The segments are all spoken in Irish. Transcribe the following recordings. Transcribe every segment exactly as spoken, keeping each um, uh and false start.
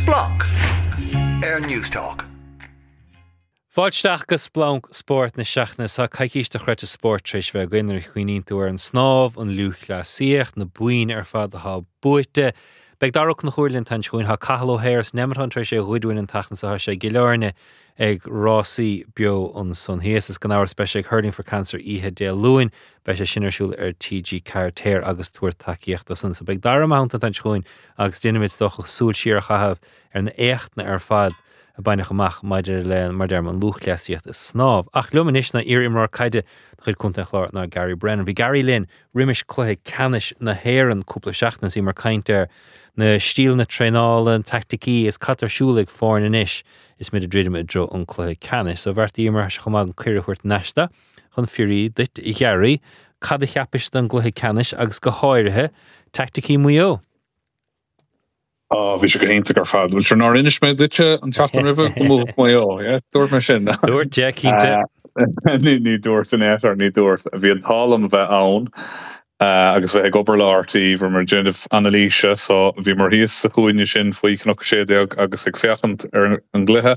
Splunk Air News Talk. Fáilteach go Splunk sport na seachna sa caiiciiste chreite sport treis bheith gainar chuoín tú ar an snáb an luch le síocht na buin ar fad a buite. Beg darach na chuirlinn tan chuin ha cahalo hairs nemar treis sé chuidúin an tachan sa sé gilearne ag rásaí bio an son héas is gan áir speisial hurling for cancer ihe dé luin be sé sinarsúil ar T G Carter agus tuair takeíocht san sa beg dar amount tan chuin agus dynamid stoch súil siar chahabh ar na écht na ar fad a bainach amach maidir le mar derm an luchleasiacht is snáb. Ach lumanis na ir imrar caide chuid chunta chlár na Gary Brennan. Bhí Gary Lynn riimiis chluthe canis na héan cúpla seachnas í mar caintear na stíl na treinálan tacticí is catar siúlaigh fáin in ish is mid a ddridim a dro an chluthe canis. So bhart ímar se chumag an cuireadh chuirt neasta chun fiúí dit i Gary cad a cheapis den gluthe canis agus go háirithe tacticí muo. Ah, vi should get to fad. Will you not finish me ditche on Chatham River? Move my oh, yeah. Door machine. Door Jack Keinte. Ní ní dúirt in éar ní dúirt. Bhí an tálam bheith ann. Uh, agus bheith gobar láirtaí bhar mar gendh analíse, so bhí mar híos sa chuine sin faoi cnoc séideag agus ag fechant ar an gluthe.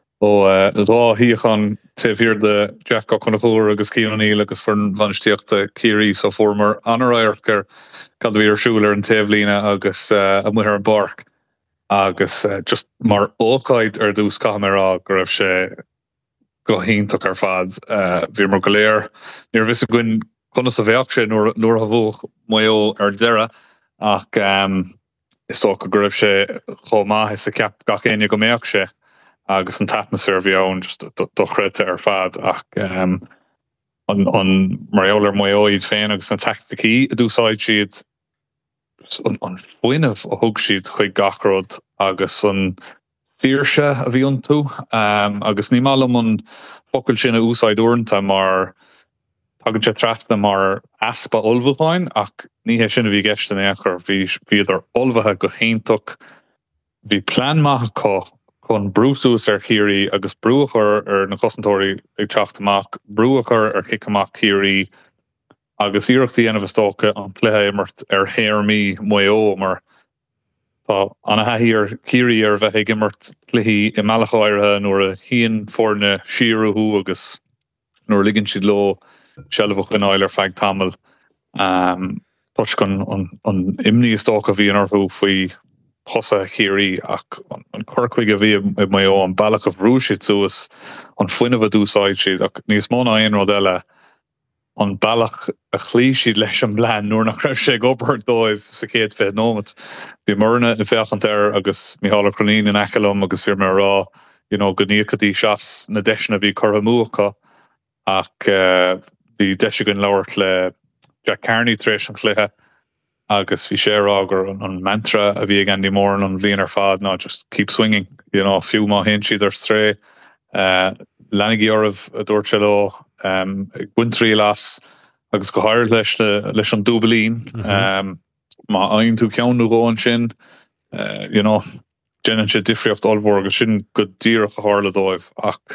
ó dá híochan tíhhír de Jack chun chóir agus Cian O'Neill agus fan bhanistíochta Ciarí so formar anaraircar cad bhí arsúlar an taobhlína agus uh, a muir an barc agus uh, just mar ócaid ar dús camerará go raibh sé go híntaach ar fad uh, bhí mar go léir níor vis a gin chuna sa bheach sé nuair nuair a bhuach maio ar deire ach um, is tó go raibh sé chomh maith is a ceap gach aine go méach sé agus an atmosphere bhí ann just do chreite ar fad ach um, an, an mariolar maioid féin agus an tacticí a dúsáid siad an, an foiineh a thug siad chuig gachród agus an tíirse a bhí an tú um, agus ní málam an focail sin a úsáid uaireanta mar tagad sé trasna mar aspa olbhaáin ach ní hé sin a bhí gceiste na éachar bhí idir olbhathe go héintach bhí plán maith có chun brúsús ar Ciarí agus brúachar ar na cosantóirí ag teacht amach brúachar ar chic amach Ciarí agus iireachtaí anamh stócha an pluthe immert ar Héirmí Mayo mar tá anna haí ar Ciarí ar bheith ag immert cluichí i Malachairithe nuair a híon fórne siarú agus nuair ligann siad lo sellbhach in áil ar feadh tamil um, tuis gon an imní stócha bhí an orthú faoi hosa Ciarí ach an corcuig a bhí i Mayo an bailach a bhrúisiid suas an foiineh a dúsáid siad ach níos móna aon rud eile an bailach a chlí siad leis an blean nuair nach raibh sé gobar dóibh sa céad fé nómat. Bhí marna i féchant air agus Micheál Cronín in Ecelum agus bhí mar rá you know, go níochatí seas na deisna bhí chorhamúacha ach uh, bhí deisigan labhairt le Jack Carney tréis an chluiche agus bhí sé águr an, an mantra a bhí ag Andy Moran an bhíon ar fad ná just keep swinging, you know, fiú má hen siad ar stré uh, lenig ormh a dúirt sé lo um, buintrí las agus go háir leis, leis an dúbalín mm-hmm. um, má aon tú ceann gáin sin uh, you know, dénn sé difriocht olbhór agus sin go díreach a hála dóibh ach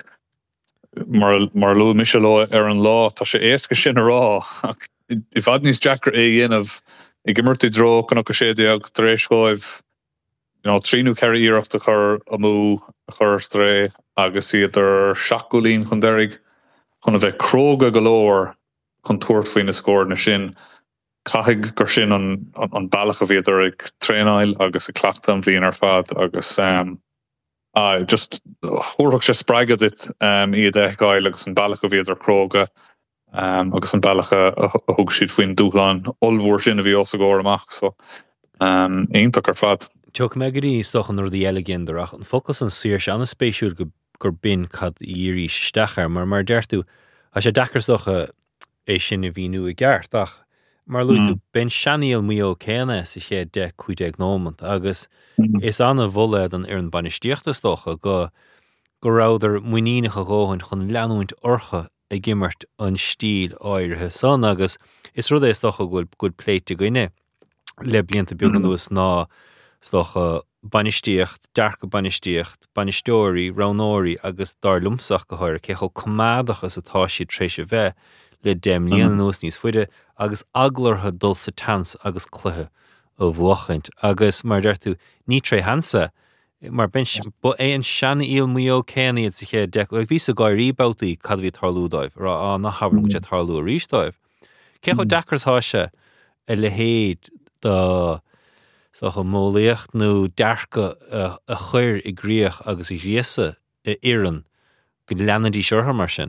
mar, mar lu Michel ar an lá tá sé éasca sin a rá ach i bhfad níos Jackar é dhéanamh I gimmerti dro kan ook sé deag tréisgoibh you know tríú ceir íirecht a chur amú a chur stré agus idir seaacúlín chun derig chun a bheith cróga golóir chun tuairfaoin na scóir na sin caiigh gur sin an, an, an bailach a bhíidir ag tréáil agus a clachtam bhíon ar fad agus um, ah, just thuach sé spreigad it um, iad eáil agus an bailach a bhíidir cróga Um, agus an bailach a, a, a thug siad faoin dúchláin olbhór sin a bhí os a gáir amach so um, aontaach ar fad. Tuach me go dtí stochan ar dí eilegindarach an focus an siir se anna spéisiúr go gur bin cad írí stachar mar mar deirtú a sé dachar stocha é sin a bhíú i gceart ach mar luú mm. ben seaníal mío céine sa ché de chuideag nómant agus mm. is anna bholaid an ar an banistíochta stocha go go ráidir muoínacha gáhain chun leanúint orcha ag gimmert an stíl áirithe san agus is rud é stocha goil good pléite goine le blianta beag an nuas ná stocha banistíocht, dearcha banistíocht, banistóirí, ranóirí agus dar lumsach go háir cecho comádachas atá siad tréise bheith le dem líana nuas níos fuide agus aglartha dul sa tans agus cluthe ó bhuachaint agus mar deirtú ní tré hansa mar ben bu é an seanna íl muo céanaad sa ché de ag ví a gaiirí boutaí cad bhí tarlúdáibh ar á nach habhar go sé tarlú a rístáibh. Ce chu dachars háise i le héad do sa go mólaíocht nó dearcha a chuir i gríoch agus i riasa i iran go leanadí seortha mar sin.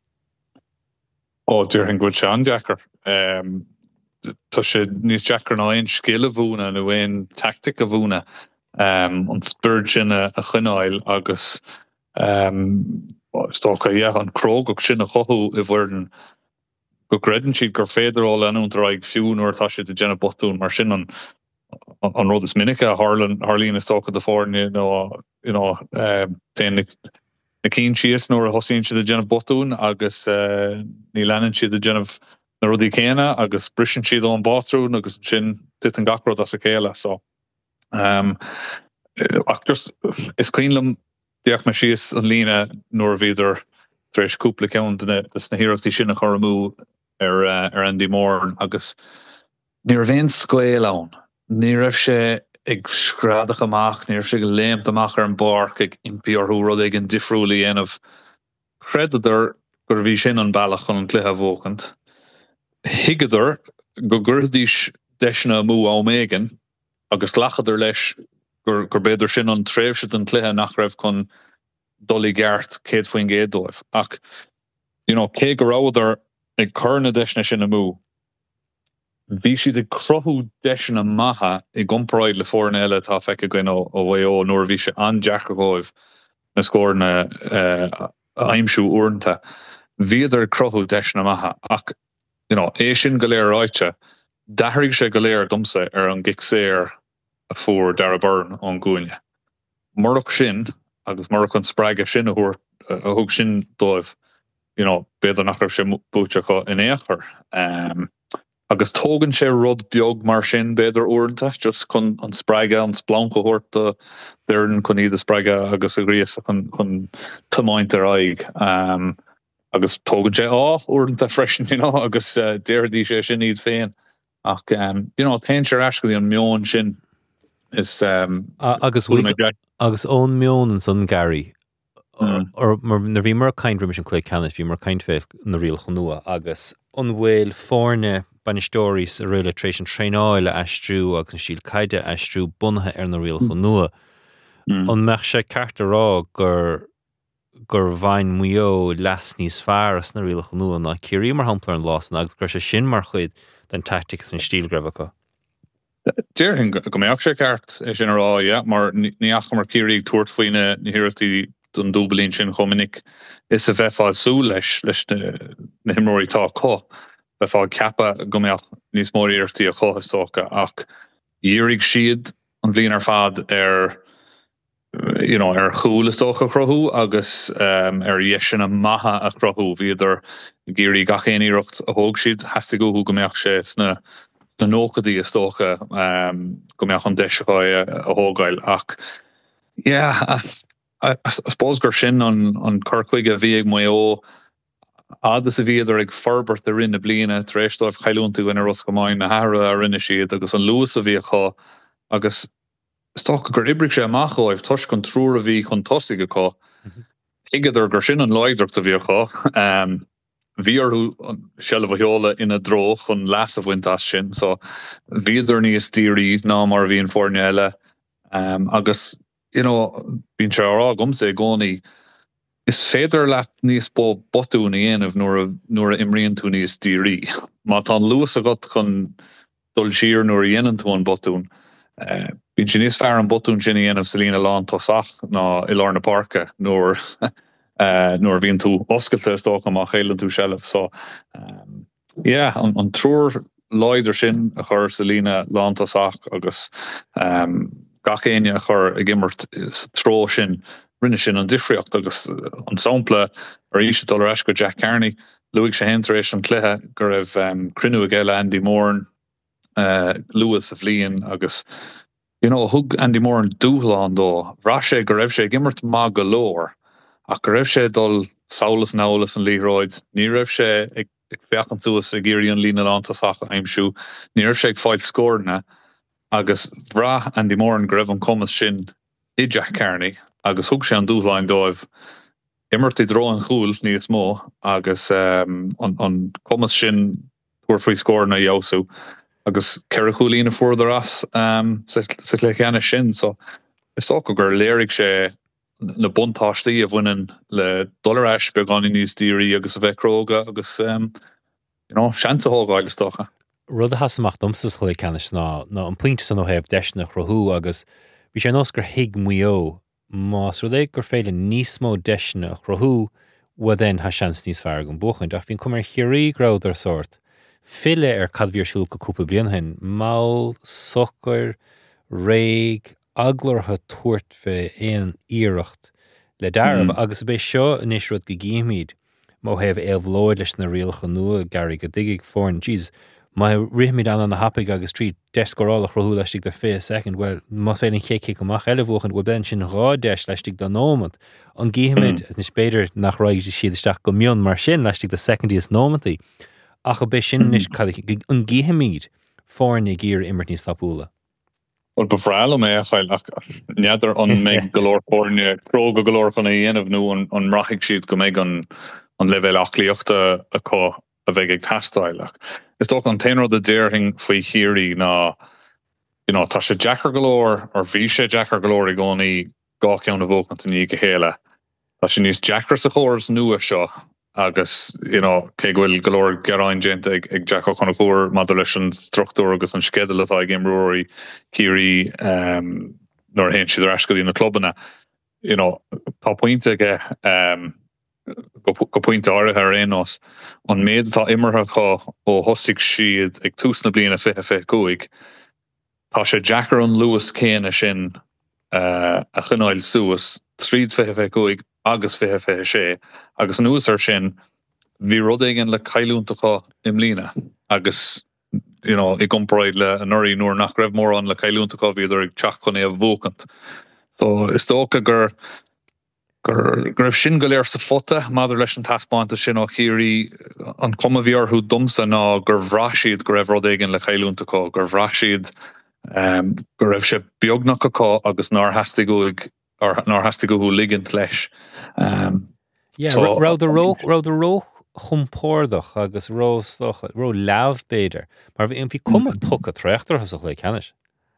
Ó dúir an go sean deachar. Um, Tá sé níos deachar ná aon scéal a bhúna nó aon tactic a bhúna um, an spurd sin a, a chunáil agus um, stocha yeah, an crógach sin a chothú i bhfuirn go gredan siad gur féidir ó leanún raig fiún or tá sé de gena botún mar sin an an rud is minic a Harlan Harlín is stocha de fórn you know you know um, ten na cín sias nóair a hosíonn siad de gena botún agus uh, ní leanan siad de gena na rudí céine agus brisin siad ó an bátrún agus sin tit an gacrod as a céile so um, ach just is cuiinlam diach me sias an lína nóair bhíidir treis cúpla ceann na hiireachtaí sin a choramú ar uh, ar Andy Moore agus ní raibh aon scaol ann ní raibh sé ag scradach amach ní raibh sé go léimt amach ar an barc ag impiorthú rud ag an difriúlaí anamh credidir gur bhí sin an bailach chun an cluiche bhócant. Higadidir go gurdís deisna mú á mégan agus lachadidir leis gur gur beidir sin an tréimhse an cluiche nach raibh chun dolí geart céad faoin gédóibh ach you know cé go ráidir ag churna deisna sin a mú bhí siad ag crothú deisna maithe i gcomparáid le fórna eile tá feice goin ó bhé ó nóair bhí sé an deachagóibh na scórna uh, aimsú uanta bhíidir crothú deisna maithe ach you know, é sin go léir ráite, dathraigh sé go léir domsa ar an gic séir a fuair Dara Byrne an gúine. Marach sin, agus marach an spreige sin a thuair a thug sin dóibh, you know, beidir nach raibh sé búteacha in éachar. Um, agus tógann sé rud beag mar sin beidir uanta, just chun an spreige an splanca thuirta d'éirn chun iad a spreige agus a gríos chun tamáint ar aig. Um, agus tógann sé á uanta freisin you know, agus uh, déirdí sé sin iad féin ach um, you know, tein sé eiscaí an meón sin is um, agus agus ón meón an son Gary mm. or na bhí mar kind rimis an clé canis bhí mar kind féh na rial chunua agus an bhfuil fórne banistóris a réile trééis an tréáile eistrú agus an síl caide eistrú bunathe ar na rial chunua mm. an meach sé ceart ará gur gur bhain muo las níos fearras na rialach nua ná cirí mar hampla an lás agus gur sé sin mar chuid den tactics an stíl greibhacha. Deirhin go méach sé ceart é sin rá, yeah, mar ní ach mar cirí tuairt faoine na hiireachtaí don dúbalín sin chomininic is a bheith fáil sú leis leis na himróí tá có bheith fáil ceapa go méach níos mór iarachtaí a chóthastócha ach dhéirigh siad an bhliain ar fad ar you know, ar chúl istócha chrothú agus um, ar dhéisin a maithe a chrothú bhíidir géirí gachéin iireacht a thóg siad heasta go go méach sé sna na nóchadaí istócha um, go méach an deisiáid a thógáil ach yeah, I, I, I suppose gur sin an, an carcuige bhí ag mai ó adas a bhíidir ag forbert a rinne bliana tréistóibh chailúntú in a roscomáin na hara a rinne siad agus an luas a bhí chá agus stocha gur ibric sé amachá ag tuis chun trúr a bhí chun tosaigh aá. Higadidir gur sin an leidircht a bhí aá. Bhíarú sellh heola ina dro chun leas a bhaintas sin, so bhíidir níos tíirí ná mar bhíon fórne eile. Um, agus, you know, bín sé ará gomsa gcónaí is féidir leat níos bó botún dhéanamh nuair a imríonn tú níos tíirí. Má tá luas agat chun dul siar nuair a dhéanann tú an botún. Uh, Bhín sin níos fear an botún sin dhéanamh sa lína lán tosach ná i lár na parca nuair uh, nuair bhíonn tú oscailte istócha amach chéileann tú sellh. So, um, yeah, an, an trúr leidir sin a chur sa lína lán tosach agus um, gachéine a chur ag immert tró sin rinne sin an difriocht agus an sampla ar íse dul eis go Jack Carney luigh sé hentaréis an cluiche gur raibh um, crinú a geile Andy Moore uh, Lewis a bhliain agus you know, hug Andy Moore an dúhláán dó rá sé go raibh sé gimmert má go leor ach go raibh sé dul saolas nálas an líróid ní raibh sé ag, ag feachan túas a géirí an lína lántasach aimsú ní raibh sé ag fáil scórna agus bhrá Andy Moore an go raibh an cumas sin I Jack Carney agus thug sé an dúshlainn dóibh immert I dro an chúl níos mó agus um, an, an commas sin tuair faoi scór na Iosú agus ceir a chúlína further as um, sa le cheanna sin so is ó gur léirigh sé na buntáistí a bhainean le dullar eis be gan níos dírí agus a bheith cróga agus um, you know, seanta hógáil stocha. Rud a hasamach domsas chuil ceannis ná ná an puinte san ó hebh deisna chrothú agus bhí sé nos gur hiig muo más rud é gur féile níos mó deisna chrothú wa den ha seans níos fearr an buchaint ach bhín cumar chiarí grád ar sort fille ar cadmhíor siúl go cúpa blian hen máil, sochar, réig, aglartha tuairt fe éon íireacht le darmh agus a bé seo inis rud go gíimiid má hebh éabhlóid leis na rialcha nua Gary go digigh fórn jeez má rithmid an na hapig agus trí descorála chrothú leistigh de fé second well más féin chéic amach eile bhuachan go ben sin rá deis leistigh don nómant an gíimiid is nis beidir nach ráig siad isteach go mion mar sin leistigh de second is nómantaí ach a bé sin nis an gíimiid fórn i gír immert níos tapúla. Well, befraal me chail ach neadar an me galore fórne croga galore fan a dhéanamh nó an an rachig siad go méid an an level achlíochta a có a bheith ag tastáilach. Is doch an téanrad a déirthing faoi chiaí ná you know, tá sé Jackar galore ar bhí sé Jackar galore I gcónaí gá ceann na bhócant in í go chéile. Tá sé níos Jackar sa chóras nua seo agus you know, cé bhfuil galore geráin gente ag, ag Jackar chuna chóir maidir leis an struchtúr agus an skedal atá ag imróí chiaí um, nóir héin siad ar eascailí na clubbanna. You know, tá pointe ge um, go pointe áirithe ar éos an méid tá immertha có ó thosaigh siad ag túsna bliana fiche fiche cúig tá sé Jackar an Lewis céine sin uh, a chunáil suas tríd fiche fiche cúig agus fiche fiche sé agus an ús ar sin bhí rud éigen le cailúntacha im lína agus you know, I gompraid le an uirí nuair nach raibh mór an le cailúntacha bhíidir ag teach chun éamh bhócant. So is tóca gur gur raibh sin go léir sa fota maidir leis an taspáinte sin ó chiaí an cuma bhíorthú dumsa ná gur bhráisiad go raibh rud éigen le cailúntacha gur bhráisiad um, gur raibh sé beagnach acu agus nar hastig goig or nar hastig go ligint leis. Um, yeah, so, rá the roch rá the roch chumpórdach agus ró stoch ró leabh beidir mar bhí bhí cuma tucha treachtar has a le canis.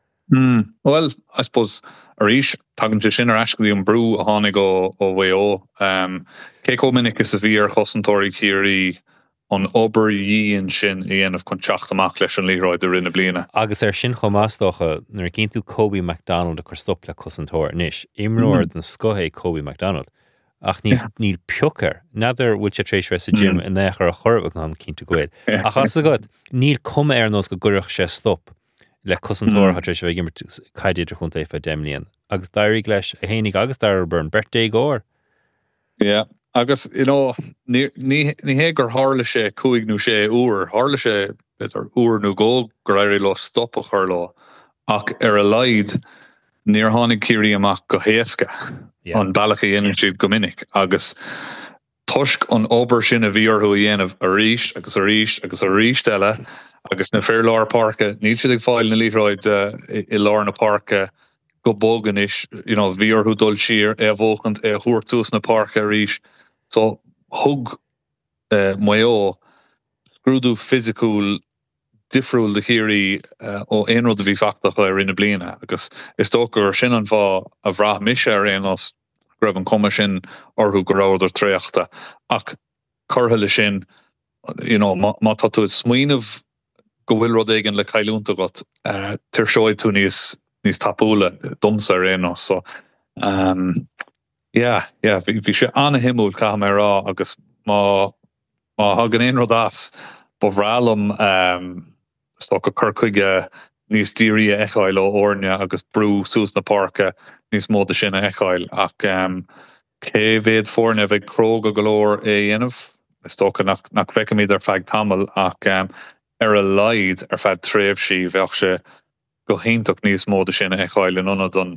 Mm, well, I suppose Arish tagan sin ar eascailí an brú a tháinig ó ó bhé ó. Um, cé có minic is a bhí ar chosantóirí chiaí an obair dhíon sin I dhéanamh chun teacht amach leis an líráid ar rinne bliana. Agus ar sin chomástocha nuair cinn tú Kobe McDonald a chu stop le cosantóir níis. Imróir den scothé Kobe McDonald. Ach ní ní piúcar nadidir bhfuil sé trééis reis a gym in nechar a chorbh ná cinn tú goid. Ach as a god níl cuma ar nós go gurach sé stop le cosantóir hat rééis bheith gimmert caididir chun é fe demlíon. Agus dairí leis a hénig agus dar burn birthday góir. Yeah. Agus, you know, ní hé gur hála sé cúig nó sé úr, hála sé betar úr nó gó gur éirí lá stop a chur lá, ach ar a laid níor tháinig ciaí amach go héasca an bailach a dhéanann siad go minic, agus tuisc an obair sin a bhíorthú a dhéanamh a ríist agus a ríist agus a ríist eile, agus na fear lár parca, níl siad ag fáil na líráid uh, i, i lár na parca go bógan is, you know, bhíorthú dul siar é bhócant é thuairtús na parca ríist. So hug uh, mayo scrúdú physical difriúil de chiaí uh, ó éonrad a bhí factach le rinne bliana agus is tógur sin an bhá a bhrá mise ar éonas raibh an cuma sin orthú go ráidir tréachta ach curtha le sin you know, má tá tú smaoinemh go bhfuil rud éigen le cailúnta got uh, tir seoid tú níos níos tapúla dumsa ar éonas so um, yeah, yeah, vi vi sé anna himúil cha mé rá agus má má hagan éon rud as bhrálam um, sto go curcuige níos dírí eáil ó orne agus brú sús na parca níos móda sin a eáil ach um, cé bhéad fórne bheith cróga golóir é dhéanamh is tócha nach nach feicimid ar feag tamil ach um, ar a laid ar fead tréimh si bheoch sé go héintach níos móda sin a eáil in anna don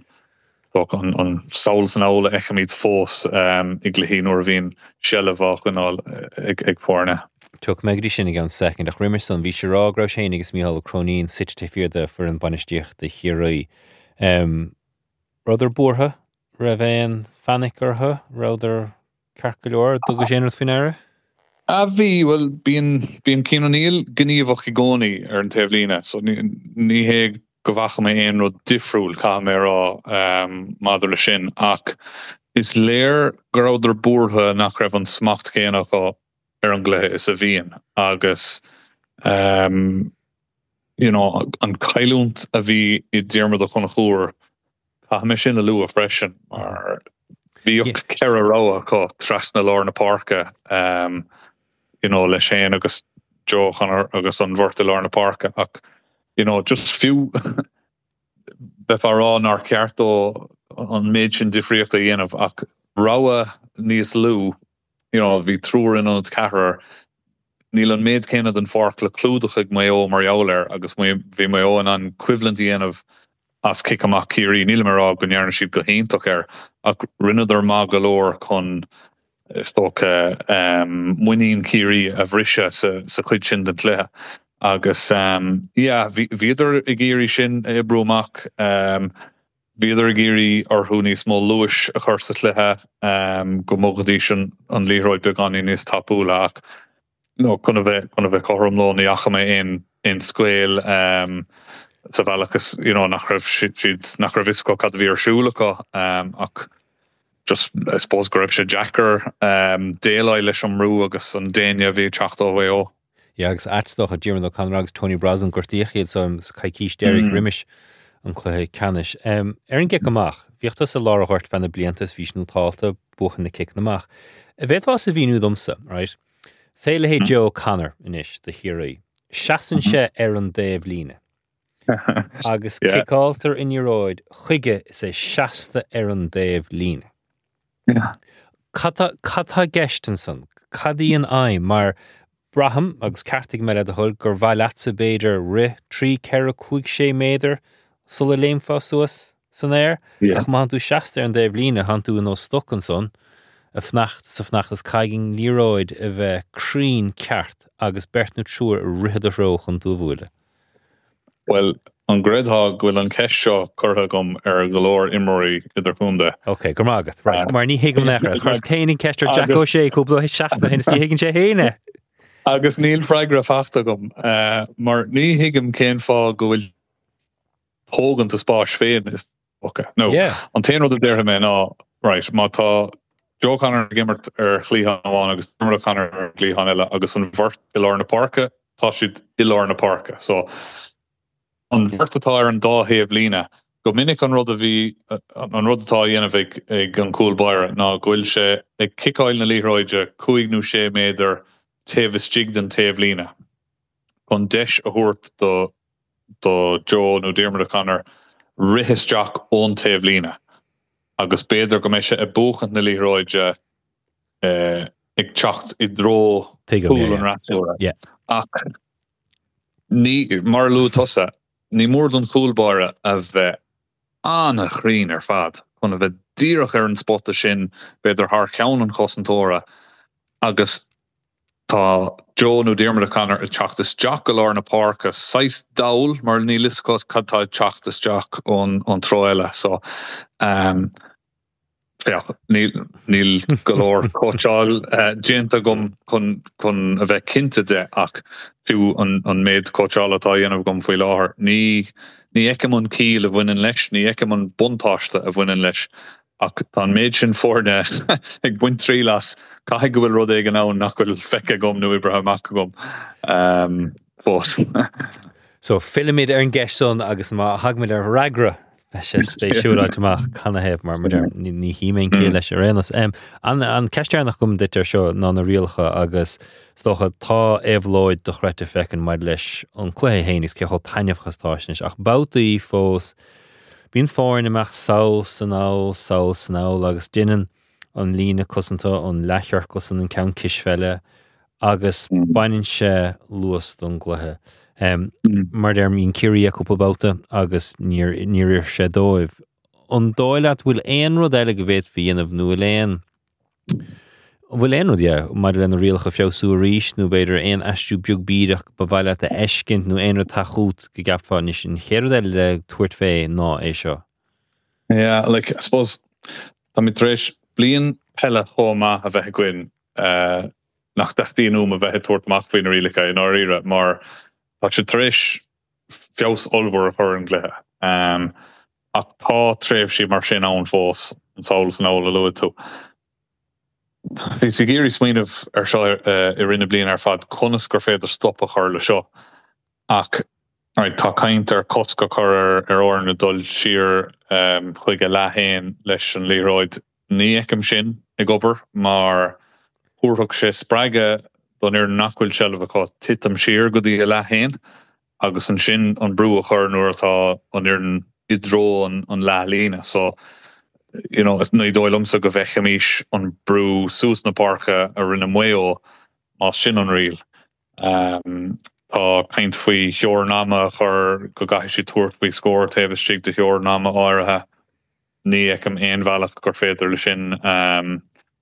an an sauls na óla echamid fós um, i gluhí nóir bhíon sellevach an all ag ag fórne. Tuach megadí sinnig an second ach rimerson bhí sé rá grá sénig is míhall cronín sit te fiirde for an banistíocht de chiaí. Um, Rudder búrtha ra bhéin fannichartha Rudder carcailóir dogus éanaad finnéire? A bhí, well, bíon bíon Cian O'Neill gníomhach I gcónaí ar an taobh líne, so ní ní hé go bhacha mé aon rud difriúil cá mé rá um, maidir le sin ach is léir go rudder búrtha nach raibh an smacht céanach ar an gcluiche is a bhíon agus um, you know, an cailúnt a bhí I dtíormad a chun chóir cá mé sin a luú a freisin mar bhí yeah. ceithre rogha có trasna lár na parca um, you know, le Shane agus Joe Connor agus an bhirta lár na parca ach you know, just few befarrá nar ceartó an méid sin difríochta dhéanamh ach rogha níos lú, you know, bhí trúr in an cehar níl an méid céine den forc le clúdach ag mé ó mar jouler agus bhí mé ó an equivalent dhéanamh as kick amach Kiri níl mar á go nearna siad go héintach ar ach rinneadar má galóir chun stocha um, muín Kiri a bhrisise sa, sa chuid sin den cluiche agus um, yeah, bhíidir I géirí sin é brúmach um, bhíidir I géirí orthú níos mó luis a chur sa cluiche um, go mógadí sin an líróid beganí níos tapúla ach no, chun a bheith chun a bheith chom ló ní acha mé in in scuil um, sa bhealachas, you know, nach raibh siad nach raibh isco cad bhí ar siúlacha um, ach just I suppose go raibh sé Jackar um, déalaí leis an mrú agus an daine bhí teachtó bhé ó. Ja, agus atstoch a Jimmy Conrad agus Tony Brazen gortíchiad so caiiciis Derek Grimmish an chluiche canis. Um, er an geic amach, bhíochttas a lára hort fan na bliantas vís nú táilta buchan na cic namach. A bheith was a bhíú domsa, right? Sé le hé Joe Connor inis, de hirí. Seasan sé ar an déobh líne. agus yeah. Kicáltar in iróid, chuige is é seasta ar an déobh líne. Yeah. Cata gestan san, cadí an aim, mar Braham agus cartig me a hul gur bhailatsa beidir ri trí ceire chuig sé méidir sulla léimfa suas san air yeah. ach má tú seasta an déobh líne han tú nó stocan son a fnacht sa fnachtas caigin líróid a bheith crín ceart agus bertnú trúr a rihad a roch an tú bhúile. Well, an gredthag bhfuil an ceis seo curtha gom ar golóir imóí idir chunda. Ok, gur mágad. Right. Mar ní hiigem nechar. Chos céinin ceistar Jack O'Shea cúpla seachta hinnas tí hiigin sé héine. Agus níl freigra fachta gom. Uh, mar ní hiigem cén fá go bhfuil tógan ta spáis féin is ok. No. Yeah. An téan rud a déir mé ná, right, má tá Joe Connor gimmert ar chlíhan amháin agus Dermot Connor ar chlíhan eile agus an bhirt i lár na parca, tá siad i lár na parca. So an bhirtatá ar an dá héamh go minic an rud a bhí an rud atá dhéanamh ag, ag an cúl baire ná gohfuil sé ag kicáil na líróide chuig nó sé méidir taobh istigh den taobh líne. Chun deis a thuairt do, do Joe nó Dermot Connor rihisteach ón taobh líne. Agus beidir go méise a búchant na líróide uh, ag teacht i dró cúl an rasúra. Yeah. Ach, ní, mar lú tosa, ní mór don cúlbáire a bheith anna chrín ar fad, chun a bheith díreach ar an spotta sin beidir haar ceann an chosantóra agus tá Joe nó Dermot Connor a teachtas Jack go lár na parca seis daul mar ní liscot cadtá teachtas Jack ón ón troile. So um, yeah, níl níl golóir coáil uh, génta gom chun chun a bheith cinnte de ach fiú an an méid coáil atá dhéanamh gom faoi láthair. Ní ní eicem an cíl a bhainean leis, ní eicem an buntáiste a bhainean leis ach tá méid sin fórne ag buint trí las caiig go bhfuil rud ag an ann nach bhfuil feice gom nó ibre amach gom. Um, so filmid ar an gceist agus má hagmid ar ragra sé spéisiúla amach chuna hebh mar ní híimén cé leis a rénas. Um, an an ceistearnach gom ditir seo ná na rialcha agus stocha tá éhlóid do chreite fecin mar leis an chluthe héananis ce tainefchastáisnis ach bátaí fós bíon fáin amach saos an áil saos an áil agus duinean an lína cosanta an leithar cosan an ceann cisfeile agus bainin sé luas don gluthe. Um, mm. Mar der mín cirí a cúpla báta agus níir sé dóibh. An dóileat bhfuil éon rud eile go bhéad fianamh nó léon bhfuil éon rud é mar lena rialcha feabhsú ríis nó beidir éon eistú beag bíideach ba bhaileat a eiscint nó éon rud tá chuút go gapfá ní sin chéad eile le tuairt fé ná é seo. Yeah, like I suppose tá mi treis blian pelle choma a bheith gwyn uh, nach dachtíú a bheith tuairt machfuoin rilecha in áíre, mar tá se treis fios olbhar a chur an gluthe. Um, ach tá tréimh si mar sin ann fós an saolas an óla luú tú. Bhí sa géirí smaoinmh ar seo uh, i rinne blian ar fad conas gur féidir stoppa chur le seo. Ach right, tá caint ar cosca chur ar, ar orn na dul siar um, chuig a lehéin leis an líróid ní eicem sin ag obair, mar thuairthg sé spreige don ar nachhfuil seilbh titam siar go dtí a lehéin, agus an sin an brú a chur nuair atá an ar I dro an, an lehlína. So, you know, na dóilumsa go bheichamís an brú sús na parcha a rinne muo más sin an riil. Um, tá caint faoi theornáma chur go gaithí si tuairt faoi scór taobh stig de theornáma áirithe ní eicem aon bhealach gur féidir le sin um,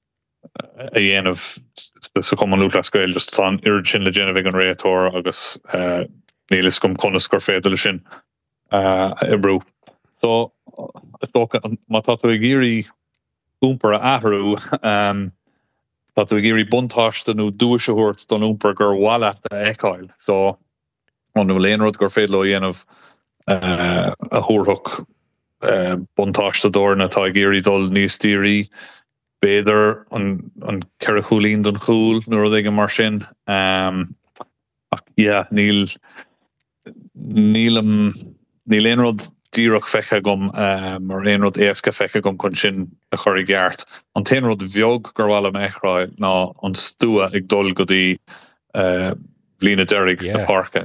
a dhéanamh sa cumann lúthla scoil just tá irid sin le déanamh an réitóir agus uh, níl is gom conas gur féidir le sin uh, i brú. So, má tá tú ag géirí úmpar a ahrú, um, tá tú ag géirí buntáiste nó dúiseúirt don úmpar gur bhhaile a eicáil. So, an nó léonrod gur féad le dhéanamh uh, a thuairthg uh, buntáiste dóirna tá ag géirí dul níos tíorí béidir an, an ceithre chúlín don chúl nuair ag an mar sin. Um, ach, yeah, níl níl um, níl léonrod díreach fecha gom um, mar éonrod éasca fecha gom chun sin a chur i gceart. An téanrod bheog gur bhfuil am éachráil ná an stúa ag dul go dtí uh, lína deirg na parcha.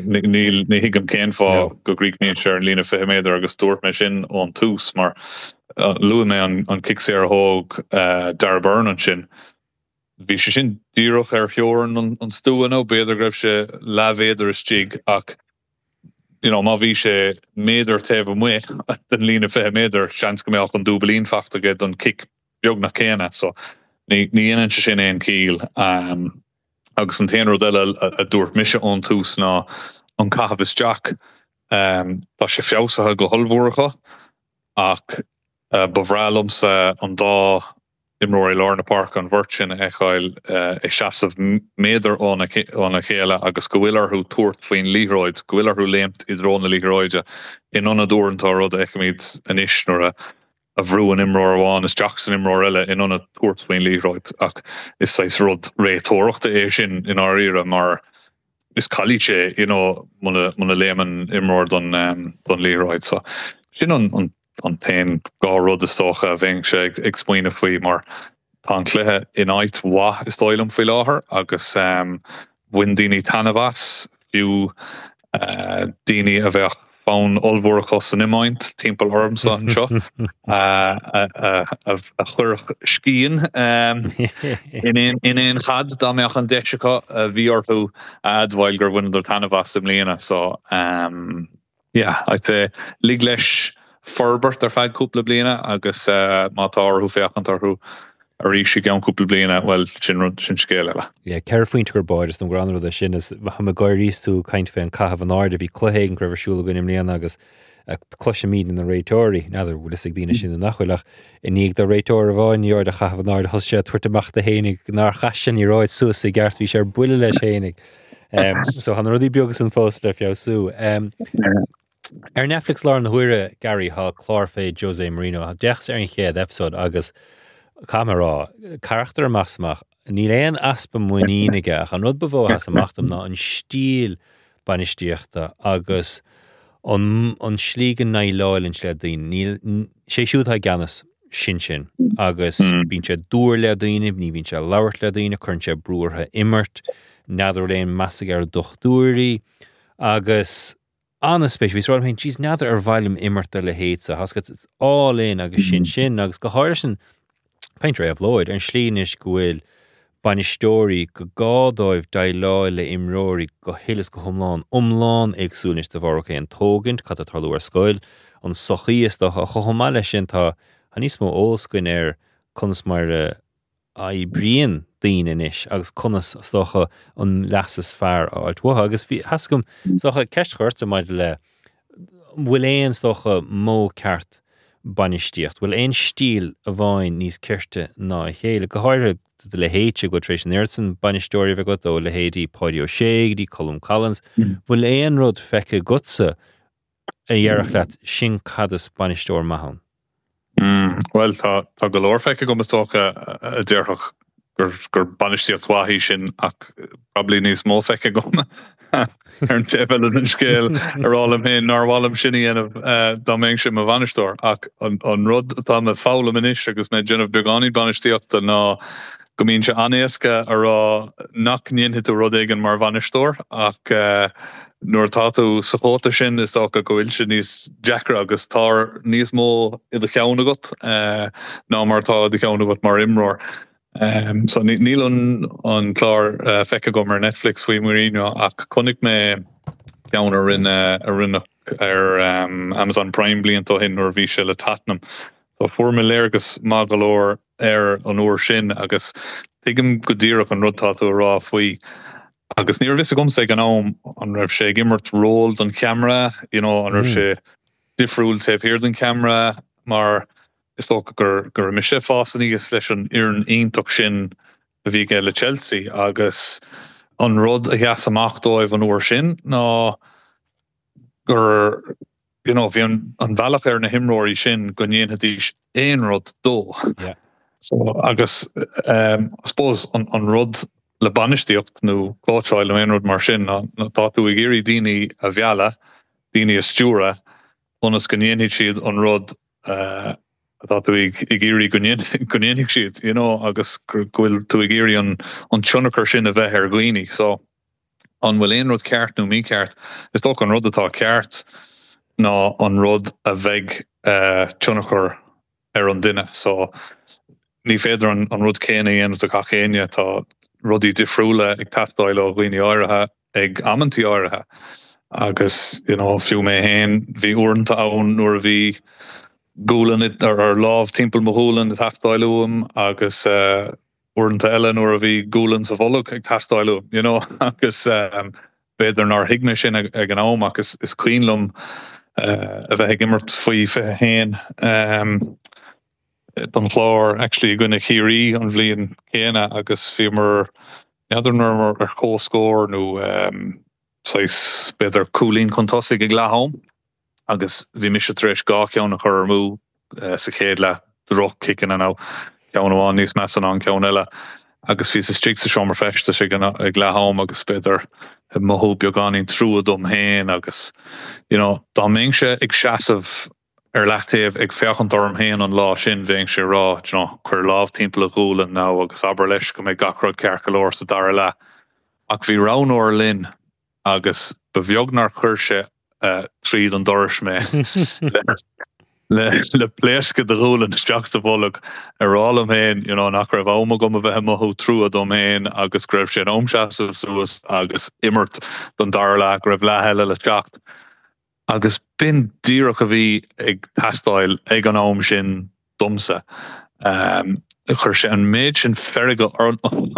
Ní hiigem céin fá go gríicníonn sé an lína fiche méidir agus dúirt mé sin ón tús, mar uh, luath mé an, an cicséar thóg uh, dar burn an sin. Bhí sé sin díreach ar feoran an, an stúa nó béidir greibh sé levéidir is tíg ach you know, má bhí sé méidir taobh mu den lína fiche méidir seans go méach an dúbalín fachtaige don kick beag na céine, so ní dhéanann sé sin éon cíl. Um, agus an téanrad eile a, a dúirt mise ón tús ná an cathab isteach um, tá sé feabhsathe go hollmhóracha ach uh, bhrealumsa an dá imróir Lorna Park an bhirt sin eáil uh, i seasamh méidir óna chéile agus go bhfuilarthú tuairt faoin líthróid, go bhfuilarthú léimt i dróna líthróide in anna dúrantá rud eicimid inis nuair a, a bhrú an imróir amháin is teach san imróir eile in anna tuairt faoin líthróid ach is sais rud réitóireachta é sin in áíre mar is cailíte you know, muna, muna léman imróir don, um, don líthróid. So, sin an, an an tain gá rud is tócha a bhéing sé ag, ag smaoine faoi mar tá an cluthe in áit wa is dóilm faoi láthair agus um, bhain daoine tanmhas fiú uh, daoine a bheith fán olbhóracha san imáint timpeall ormsa an seo uh, a, a, a, a chuirch scían um, in éon chad dá meach an deisicha a bhí orthú admhail gur bhainidir tanmhas im líana. So um, yeah, I'd say lig leis Forbert ar feid cúpla bliana agus uh, má tá orthú féachant orthú a ríise gan cúpla bliana well sin sin scéile eile. Yeah, ceir faointe gur báid is don granú a sin is ha me gáir ríos tú caint fé an cathab an áir a bhí chluhéigh go bhsúla go imlíana agus a cluise míad in na réitóirí nadidir bhfuil is ag dtíine sin na nachhuileach i níag do réitóir a bháin íor a cathab an áir thos sé tuairteach a hénig nar chasan í ráid suas i gceart bhí sé ar buile leis hénig. Um, so han rudí beagus an fós le fiú sú. Um, Ar Netflix lá na huire Gary há chlár fé Jose Marino ha dechs ar an chéad episód agus camera charachtar amachsmach ní léon aspa muoíige ach an rud bhóthas amachtam ná an stíl banistíochta agus an, an slígan na láilinn le daoine sé siúd ha ganas sin sin agus bín sé dúr le daoine ní bhín sé labhart le daoine chun sé brúrtha immert nadidir léon measig ar dochtúirí agus Anna spéis, vís rád hain tíos neadar ar bhailm immerta le héitsa, hascat all-in agus sin sin, agus go háir sin paint raibh Lloyd, an slínis gohfuil banistóirí go gádóibh dailáil le imróirí go hilas go thomláin, umláin agsúnis de bharcha an tógint, cad a tarlú ar scoil, an sochaíos do a chochomáile sin tá a níos mó óscuin ar conas mar a bríon daoine inis agus conas stocha an leasas fearr áilt watha agus bhí hascom stocha ceist chuirta maid le bhfuil éon stocha mó ceart banistíocht. Bhfuil éon stíl a bháin níos cirte ná chéile go háire le héite go Trish Neilson banistóir bheith go ó le héadí Páidí Ó Séag, dí Colm Collins. Bhfuil éon rud feice gutsa a dhearach leat sin cadas banistóir maithán. Mm, well, tá tá go leor feice go mastócha a dearach gur gur banistíocht wahí sin ach probably níos mó feice go ar an tebal an scéal arálam hin narhálam sinní anamh dá mbeidh sin a banistóir ach an rud atá me fálam inis agus me déanamh beagání banistíochta ná go mbíonn sé anéasca ará nach níonhit a rud éigean mar banistóir ach nuair táú sa chóta sin is tá go bhfuil sin níos deacra agus tá níos mó i do cheann agat ná mar tá do cheann agat mar imreoir. Um, so níl an an chlár uh, feice go mar Netflix faoi marino ach connic me ceann ar rinne ar rinne ar um, Amazon Prime bliantó hin nuair bhí sé le tatnam. So fuair me léargus má go leor ar an uair sin agus tuigim go díreach an rud táú rá faoi. Agus níor vis gom sé gan am an raibh sé gimmert rolled an camera, you know, an raibh sé difriúil taobh hir den camera, mar is tó gur gur mi sé fásan agus leis an iarn ionach sin a bhí le Chelsea agus an rud a gheas amach dóibh an uair sin ná gur you know, bhí an an bhealach ar na himróirí sin go ndéanadís éon rud dó. Yeah. So agus um, I suppose an, an rud le banistíocht nó chlóteáil le éon rud mar sin ná tá tú i géirí daoine a bheala, daoine a stúra, onas go ndéanaid siad an rud uh, that we igiri gunyenig siad, you know, agus gwil to igiri on on chunnacher sin a bheith ar glíní. So an bhfuil éon rud ceart nó mí ceart, is tóg an rud atá ceart ná an rud a bheith uh, chunnacher ar an duine. So ní féidir an, an rud céine dhéanamh do cachéine tá rudí difriúla ag taifdáil ó glíní áirithe ag ammantí áirithe. Agus, you know, fiú mé héin, bhí uaireanta ann nuair a bhí Gúlan it ar ar láh timppel mohulan de tastáilúm agus uh, uaireanta eile nuair a bhí gúlan sa bholog ag tastáilúm, you know, agus um, beidir nar hiigme sin ag, ag an am agus is cuinlumm uh, a bheith gimmert faoi fithe héin. Um, Don chlár actually gona chií an bblion chéine agus fimer neadidir ar cóscór nó um, sais beidir coolín contosig ag lehaum. Agus bhí mis treéis gá ceann chur mú uh, sa chéad le rock kicking an á ceann amháin níos meas an ceann eile. Agus bhí sa stric sa seomar feiste sé ag lehaum agus beidir mothú beagáín trúa dom héin agus, you know, dá mbeidh sé ag seasamh ar leachtaobh ag feachant orm héin an lá sin bhéing sé rá, you know, chuir láh timppla a gúlan ná agus aber leis go méid gachrod cearcalóir sa dar le. Ach bhí ránóir linn agus ba bheagnar chuir sé Uh, tríd an doris me le le pléisce de rúlan isteach de bholog arálam héin, you know, nach raibh áma gom a bheith mothú trúa dom héin agus greibh sé an ómseasamh suas agus immert don dar le raibh leheile le teacht. Agus bin díreach a bhí ag tastáil ag an ám sin domsa. Um, chuir sé an méid sin ferige or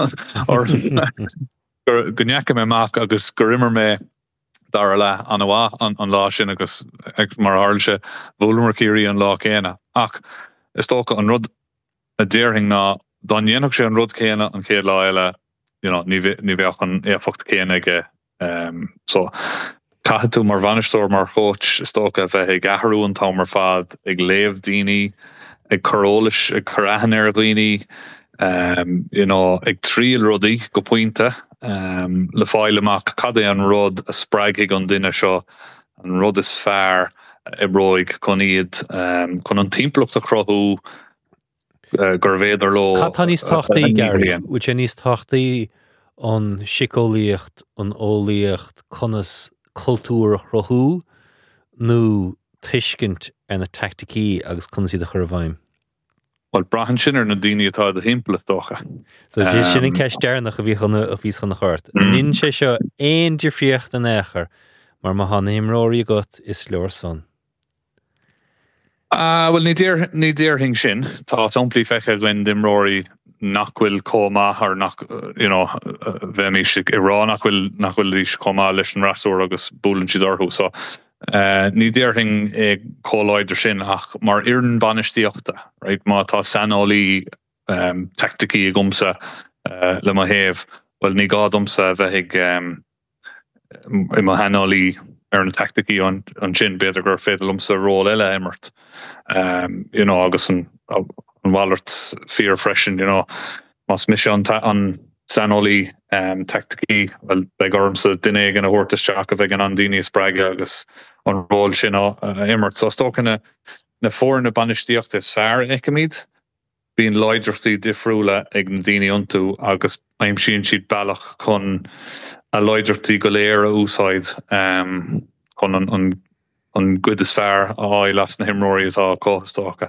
gonneacha me mac agus gur immer me dar le an bhá an, an lá sin agus ag mar háilse bhúlamar círí an lá céine. Ach, is tócha an rud a déirthing ná don dhéanach sé an rud céine an chéad lá eile, you know, ní bheoch an éfacht céine ige. Um, so, caithe tú mar bhanistóir mar chót is tócha bheith ag gaharú an tá mar fad ag léamh daoine, ag chorólis, ag chorahan ar a glíní, um, you know, ag tríal rudaí go pointe. Um, le fáil amach cad é an rud a spreigigh an duine seo, an rud is fearr i bróig chun iad um, chun an timpplacht a chrothú uh, gur bhéidir lo. Cad tá níos tochtaí, Gary? Bhfuil sé níos tochtaí an sicólaíocht, an ólaíocht, conas cultúr a chrothú nó tuiscint ar na tacticí agus conas iad a chur bhaim? Well, brahan sin ar na daoine atá a himppla tócha. So bhí sin an ceist dearnach a bhí chun a bhí chun na chóirt. Nín sé seo éon difriocht an éair, mar má hána imróirí agat is leor son. Uh, well, ní déirthing sin, tá tomplaí feice glen imróirí nach bhfuil comá ar nach, you know, bheith mí i rá nach bhfuil nach bhfuil ís comá leis an rasúr agus búlann siad orthú. So Uh, ní déirting ag cóláidir sin ach mar iarn banistíochta, right? Má tá sanolí um, tacticí ag umsa uh, le ma héh, well ní gád umsa bheith ag um, i ma hanolí ar na tacticí an, an sin beidir gur féidir umsa ról eile immert. Um, you know, agus an, an wallart fear freshen, you know, mas mis an, an sanolí um, tacticí, well, beg ormsa duine gan a hortasteach a bheith an andíní spraige agus an ról sin uh, immert. So sto na, na fór na banistíocht is fear eicimid, bíon leidirtaí difriúla ag na daoine iontu agus aim sin siad bailach chun a leidirtaí go léir a úsáid um, chun an, an, an good is fear á las na himróí atá cóthastácha.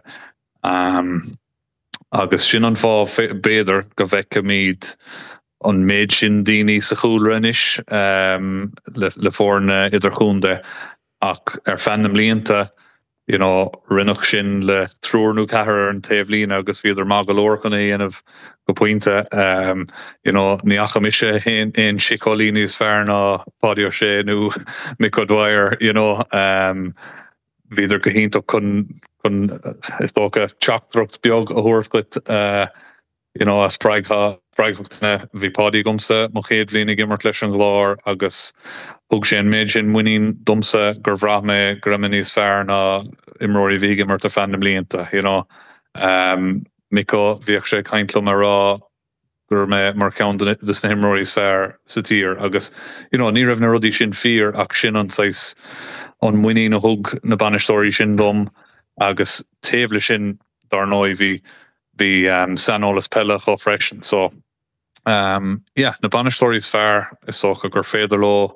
Um, agus sin an fá béidir go bheicimid an méid sin daoine sa chúlra inis um, le, le fórna idir chúnde ach ar fannam líonta, you know, rinnach sin le trúrnú cahar an taobh lína agus bhíidir má go leor chun aanamh go pointe, um, you know, ní acham ise hen ein sicólíní is fear ná Pádio sé nó Mick O'Dwyer, you know, um, bhíidir go híntaach chun chun is tócha teachtracht beag a thuirclit, uh, you know, a spraigha spraighachtna bhí Pádio gomsa mo chéad bhlína gimmart leis an glár agus thug sé an méid sin muoín dumsa gur bhraith me gur raibh níos fear ná imróí bhí gimmart a fannam líonta, you know. Um, Mico bhíoh sé caintlum a rá gur me mar ceann dus na himróí fear sa tír agus, you know, ní raibh na rudí sin fear ach sin an sais an muoín a thug na banistóirí sin dom agus taobh sin dar nói bhí bhí um, sanolas pelle cho freisin. So um, yeah, na banistóirí is fear is socha gur féidir lo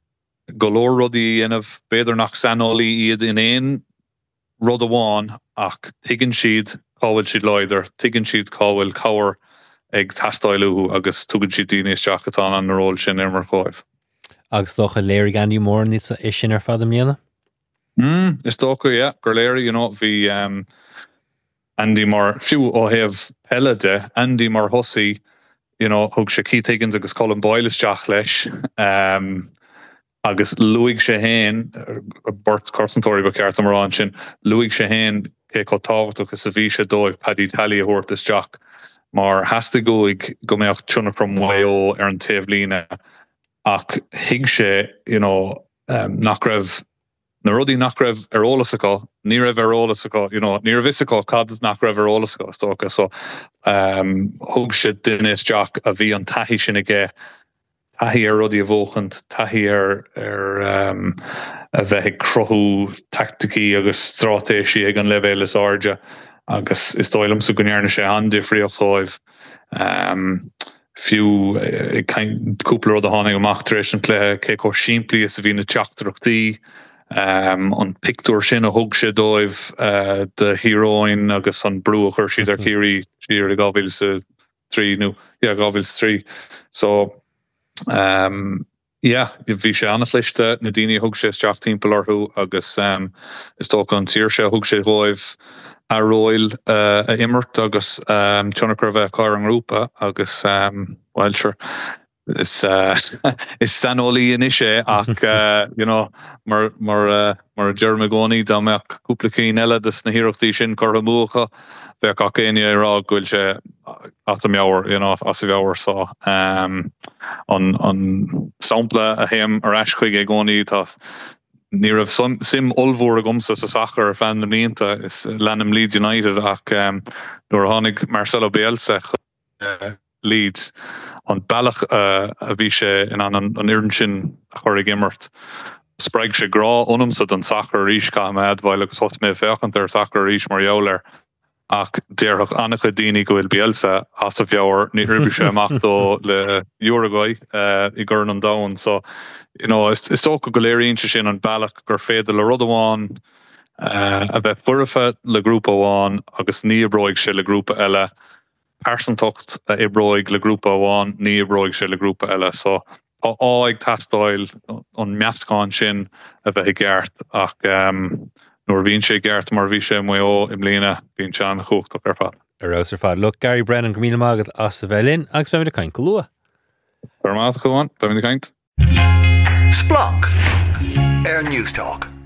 go leor rudí inamh beidir nach sanolí iad in éon rud amháin ach tuigeann siad cábhail siad leidir, tuigeann siad cábhail cabhar ag tastáilú agus tugann siad daoine isteach atá an ról sin ar mar chomh. Agus dócha léir gandí mór ní is sin ar fad am líana? Mm, is dócha, yeah, gur léir, you know, bhí um, Andy mar fiú ó heh pelle de, Andy mar hosaí, you know, thug sé Keith Higgins agus Colin Boyle isteach leis, um, agus luigh sé héin, Bert Carsentóirí ba ceart amrán sin, luigh sé héin cé có táhachtach is a bhí sé dóibh Paddy Tally a thuirt isteach, mar heasta goig go méocht tiúna from Wayo ar an taobh lína ach hiig sé, you know, um, nach raibh na rudí nach raibh ar ólas acu, ní raibh ar ólas acu, you know, ní raibh is acu cad nach raibh ar ólas acu stócha, so um, thug sé duine isteach a bhí an taithí sin aige, taithí ar rudí a bhóchant, taithí ar, ar um, a bheith crothú tacticí agus stratéisi ag an levéil is áirde, agus is dóilm sa gnéarna sé an difríocht óibh. Um, fiú uh, cúpla rud a tháinig amach tar éis an cléthe cé có siimplí is a bhí na teachtarachtaí, um, an pictúr sin a thug sé dóibh uh, de heroin agus an brú a chuir siad ar círí siad a gábhíl sa trí, nó, yeah, gábhíl sa trí. So, um, yeah, bhí sé annach lichte na daoine thug sé isteach timpeall orthú agus um, is tócha an tír sé thug sé dóibh a roiil uh, a immert agus um, tjónachar bheith cáir an grúpa agus um, well sure is uh, is sanolí in isé ach uh, you know mar mar uh, mar Jeremy Goni dá meach cúpla cín eile dus na hiíochtaí sin chur múcha bheith ach éine rá gúil sé atam meabhar, you know, as a bheabhar so um, an an sampla a héim ar eis chuig é Goni tá ní raibh sim, sim olmhór a gomsa sa sachar fan na mínta is Lanham Leeds United ach um, nuair a tháinig Marcelo Bielsa uh, Leeds an bailach uh, a bhí sé in an an iarn sin a chuir ag immert. Spraig sé grá onamsa an sachar ríis cá mead bhaile agus thos mé féchant ar sachar ríis mar jouler ach déirech annacha daoine go bhfuil Bielsa as a bheabhar ní rúbi sé amach dó le Uruguay uh, i gcuireann an domhan. So you know, is is tócha go léiríonn sin an bailach gur féidir le rud amháin uh, a bheith fuirfa le grúpa amháin agus ní abróig sé le grúpa eile. Persantocht a ibróig le grúpa amháin, ní abróig sé le grúpa eile. So á ag tastáil an meascáin sin a bheith gceart ach um, nuair bhíonn sé gceart mar bhí sé mu ó im lína bhíonn sean chuchtach ar fad. Ar rás ar fad. Look, Gary Brennan go míle mágad as sa bheith linn agus beimid a caint go lua. Ar máta chuáin, beimid a caint. Splunk, Air News Talk.